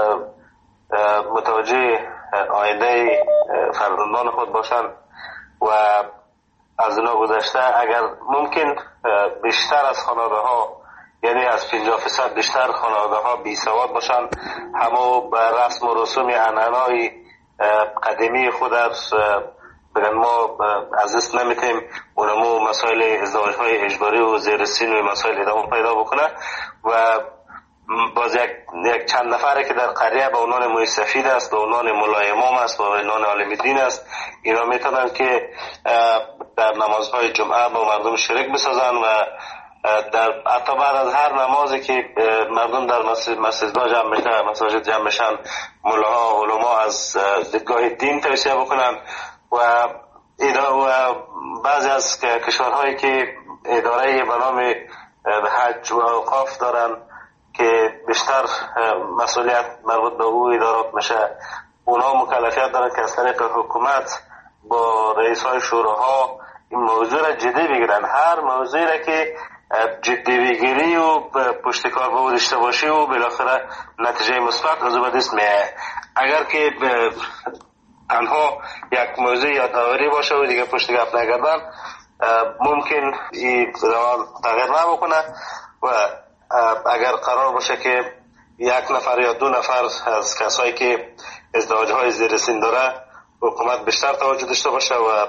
متوجه آینده فرزندان خود باشن و از اونا گذشته اگر ممکن بیشتر از خانواده ها، یعنی از پنجاه فیصد بیشتر خانواده ها بی سواد باشن، همو به رسم و رسوم عنعنای قدیمی خود بگن ما از دست نمیتیم، اونمو مسائل ازدواج های اجباری و زیر سن و مسائل ادامه پیدا بکنه و باز یک, یک چند نفره که در قریه به عنوان موی سفید است، به عنوان مولای امام است، به عنوان عالم دین است، اینا میتونن که در نمازهای جمعه با مردم شریک بسازن و در حتی بعد از هر نمازی که مردم در مسجد مسجدها جمع میشن، مساجد جمع میشن، ملاها علما از دیدگاه دین توصیه بکنن و و بعضی از کشورهایی که اداره به نام حج و اوقاف دارن که بیشتر مسئولیت مربوط به او ادارات میشه، اونا مکلفیت دارن که از طریق حکومت با رئیس های شوراها این موضوع را جدی بگیرن. هر موضوعی را که جدی بگیری و پشتکار به او داشته باشی و بالاخره نتیجه مثبت از او به دست میاد. اگر که تنها یک موضوع یادآوری باشه و دیگه پشت گپ نگردن، ممکن این روان تغییر نبکنه و اگر قرار باشه که یک نفر یا دو نفر از کسایی که ازدواج‌های زیر سن داره حکومت بیشتر توجه داشته باشه و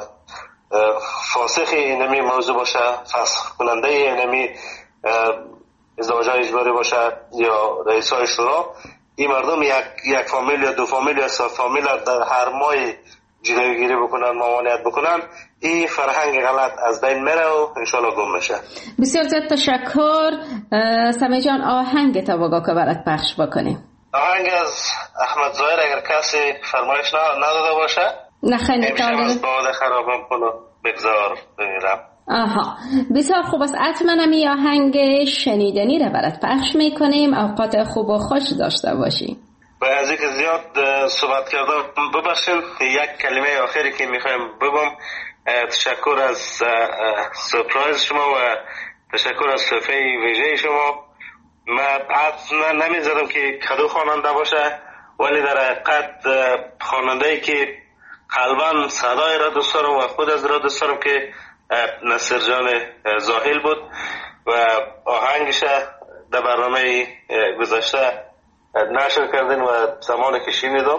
فاسخ اینمی موضوع باشه، فسخ کننده اینمی ازدواج‌های اجباری باشه یا رئیس‌های شورا، این مردم یک یک فامیل یا دو فامیل یا سه فامیل در هر ماه جلوگیری بکنن، ممانعت بکنن، این فرهنگ غلط از بین میره و انشالله گم میشه. بسیار زیاد تشکر. سمی جان، آهنگ تا بگو که برات پخش بکنیم. آهنگ از احمد ظاهر اگر کسی فرمایش نداده باشه. نه خیلی امشب از باد خرابم کنو بگذار بمیرم. آها، بسیار خوب است. حتما می آهنگ شنیدنی را برات پخش میکنیم. اوقات خوب و خوش داشته باشی. و از اینکه زیاد صحبت کردم ببخشید، یک کلمه آخری که میخوایم بگم، تشکر از سورپرایز شما و تشکر از صفحه ویژه شما. من اصلا نمیذارم که کدو خواننده باشه، ولی در حقیقت خواننده‌ای که قلباً صدای را دوست دارم و خود از را دوست دارم که نصر جان زاهل بود و آهنگش در برنامه گذشته نشر کردن و زمانی که شنیدم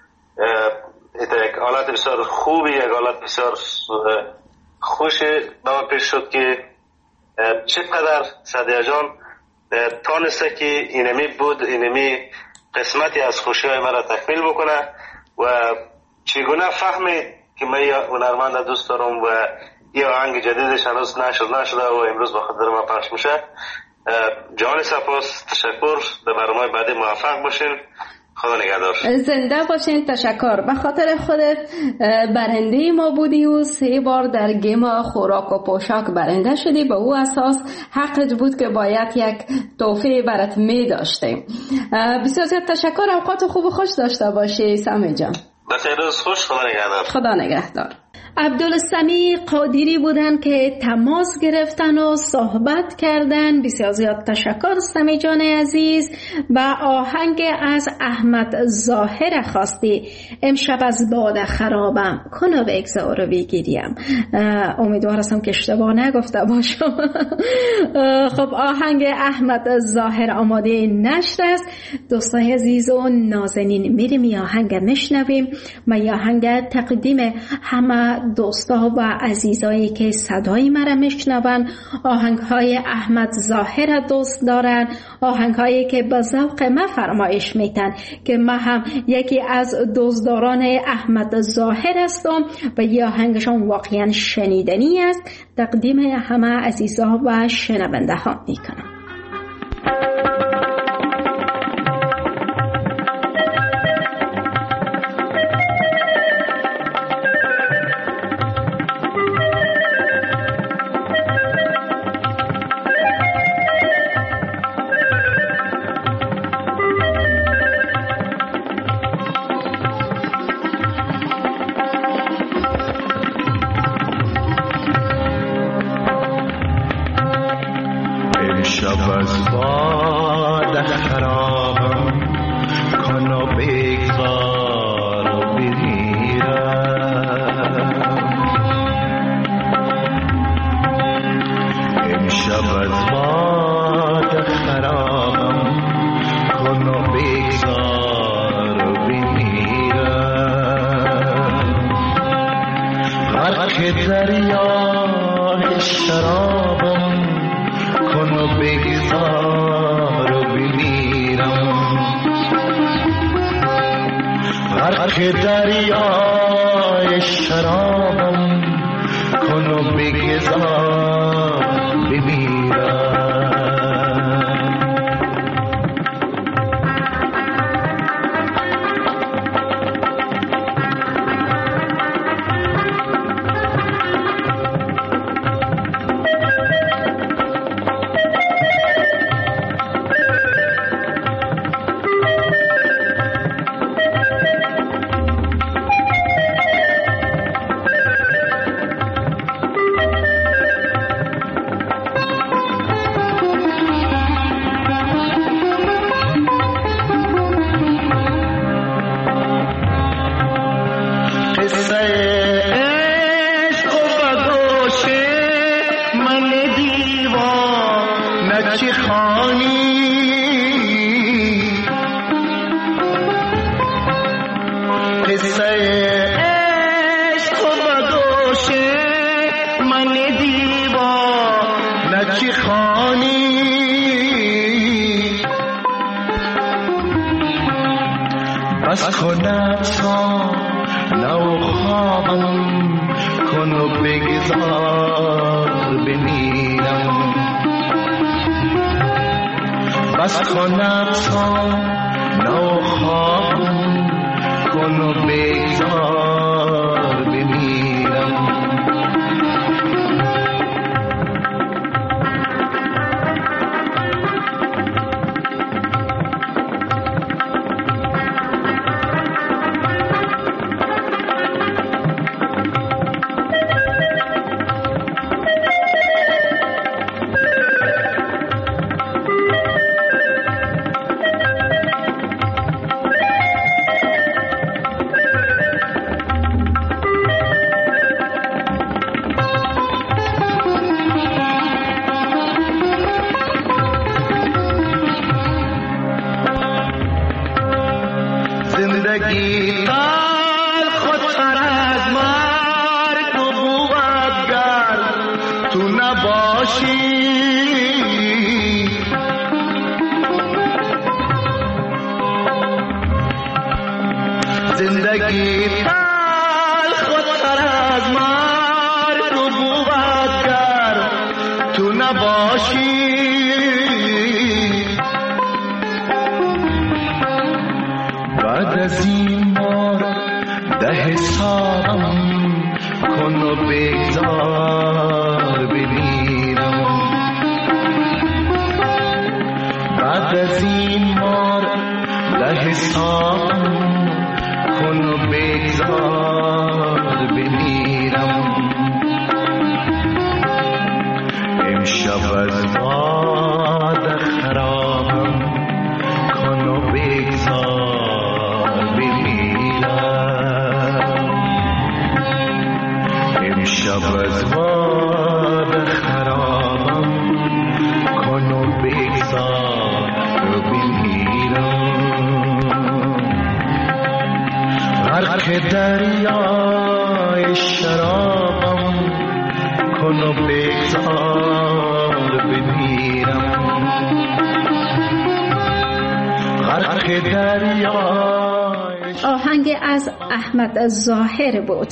یک حالت بسیار خوبی، یک حالت بسیار خوشی به من پیش شد که چقدر سعدیه جان تانسته که اینمی بود، اینمی قسمتی از خوشی های مرا تکمیل بکنه و چگونه فهمید که من یا هنرمند دوست دارم و یه آهنگ جدیدش هنوز نشد نشده و امروز با خاطر من پخش میشه. جان سپاس، تشکر. در برنامه بعدی موفق باشین. خدا نگهدار. زنده باشین. تشکر. به خاطر خودت برنده ما بودی و سه بار در گیم خوراک و پوشاک برنده شدی. به او اساس حقت بود که باید یک تحفه برات می داشتیم. بسیار زیاد تشکر. اوقات خوب و خوش داشته باشی سمی جان. بخیر روز خوش. خدا نگهدار. خدا نگهدار. عبدالسمی قادری بودن که تماس گرفتن و صحبت کردن. بسیار زیاد تشکر سمی جان عزیز. و آهنگ از احمد ظاهر خواستی، امشب از باد خرابم کنو بگذار و بگیریم. امیدوار هستم که اشتباه نگفته باشم. خب آهنگ احمد ظاهر آماده نشر است. دوستان عزیز و نازنین، میریم این آهنگ نشنویم و این آهنگ تقدیم همه دوستا و عزیزایی که صدای مرا میشنون، آهنگ های احمد ظاهر دوست دارن، آهنگ هایی که به ذوق ما فرمایش میتن که ما هم یکی از دوستداران احمد ظاهر هستم و یه آهنگشون واقعا شنیدنی است. تقدیم همه عزیزا و شنونده ها میکنم. دریا شرابم کن و بگذار و بمیرم. غرق دریای شرابم کن و بگذار بمیرم. آهنگ از احمد ظاهر بود.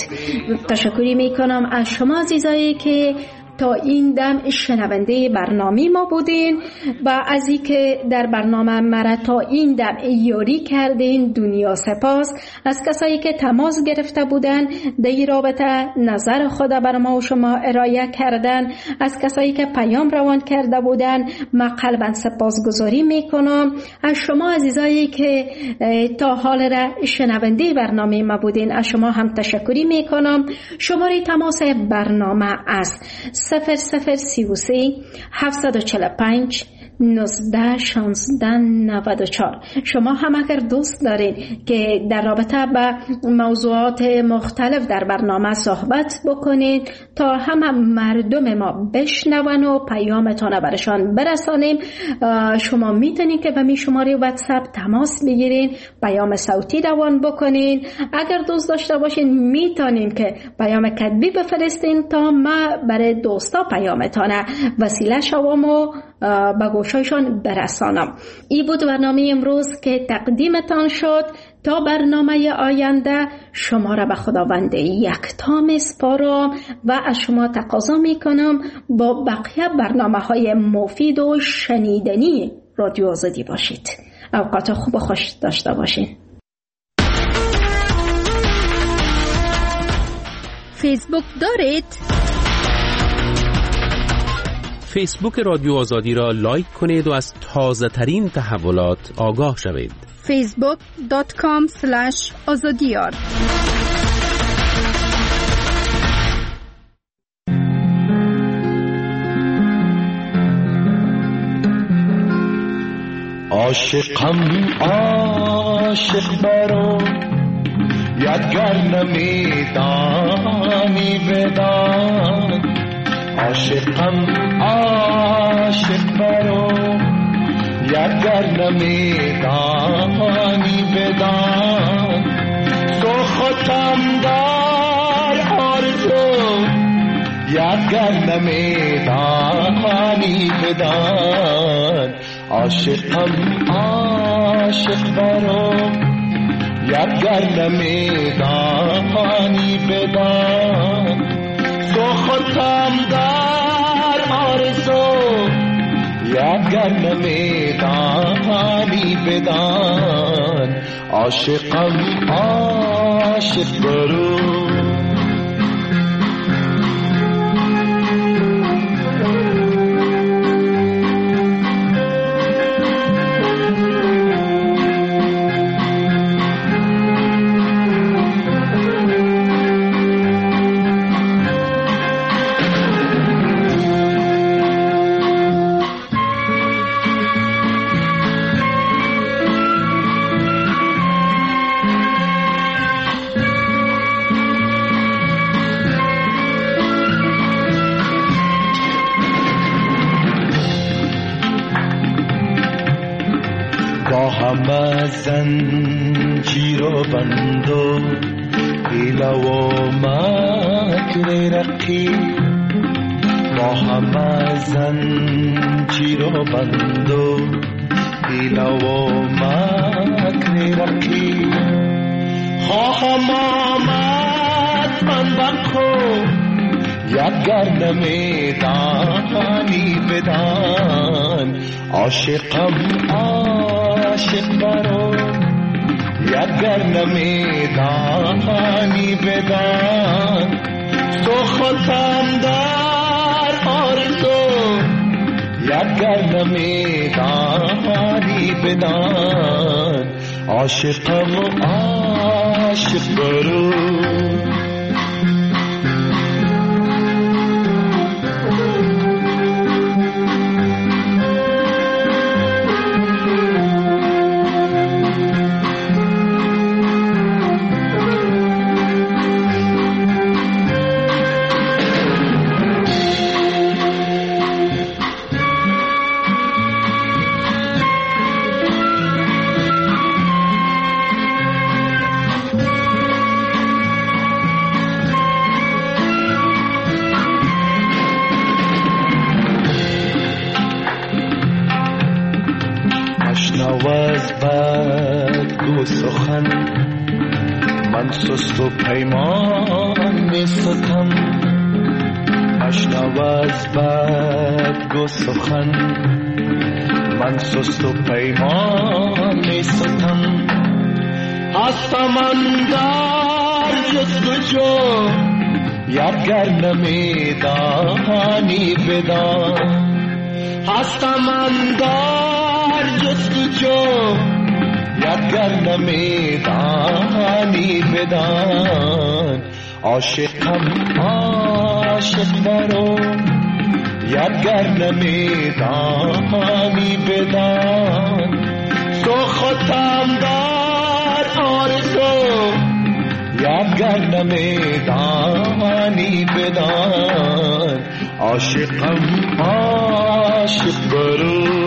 تشکری می کنم از شما عزیزایی که تا این دم شنونده برنامه ما بودین و از این که در برنامه مرا تا این دم یاری کردین دنیا سپاس. از کسایی که تماس گرفته بودن در این رابطه نظر خود بر ما و شما ارائه کردن، از کسایی که پیام روان کرده بودن ما قلبا سپاسگزاری میکنم. از شما عزیزایی که تا حال را شنونده برنامه ما بودین از شما هم تشکری میکنم. شماره تماس برنامه است صفر صفر سی و سه هفتصد و چهل و پنج نوزده شانزده نود و چهار. شما هم اگر دوست دارین که در رابطه با موضوعات مختلف در برنامه صحبت بکنید تا همه مردم ما بشنون و پیامتان برشان برسانیم، شما میتونید که به می شماره واتساپ تماس بگیرین، پیام صوتی روان بکنین. اگر دوست داشته باشین میتونین که پیام کتبی بفرستین تا ما برای دوستا پیامتان وسیله شوم و به گوشایشان برسانم. این بود برنامه امروز که تقدیمتان شد. تا برنامه آینده شما را به خداوند یکتا میسپارم و از شما تقاضا میکنم با بقیه برنامه های مفید و شنیدنی رادیو آزادی باشید. اوقات خوب و خوش داشته باشین. فیسبوک دارید؟ فیسبوک رادیو آزادی را لایک کنید و از تازه ترین تحولات آگاه شوید. فیسبوک دات کام اسلش آزادیار. عاشقم عاشق برو یادگر نمیدانی بدان عاشقم عاشق برو یادگر نمیدانی بدان تو خودم در آرزو یادگر نمیدانی بدان عاشقم عاشق برو یادگر نمیدانی بدان تو خودم در آرزو یادگر نمیدانی بدان عاشقم عاشق برو زنجیر و بند و حیله و مکر رقیب با همه زنجیر و بند و حیله و مکر رقیب خواهم آمد من بکو یادگر نمیدانی بدان عاشقم عاشق برو یادگر نمیدانی بدان تو خودم در آرزو یادگر نمیدانی بدان عاشقم عاشق برو سخن من سست و پیمان می ستم اشنو از بد گو سخن من سست و پیمان می ستم هستم اندر جستجو یادگر نمیدانی بدان هستم اندر جستجو یادگر نمیدانی بدان عاشقم عاشق برو یادگر نمیدانی بدان تو خودم در آرزو یادگر نمیدانی بدان عاشقم عاشق برو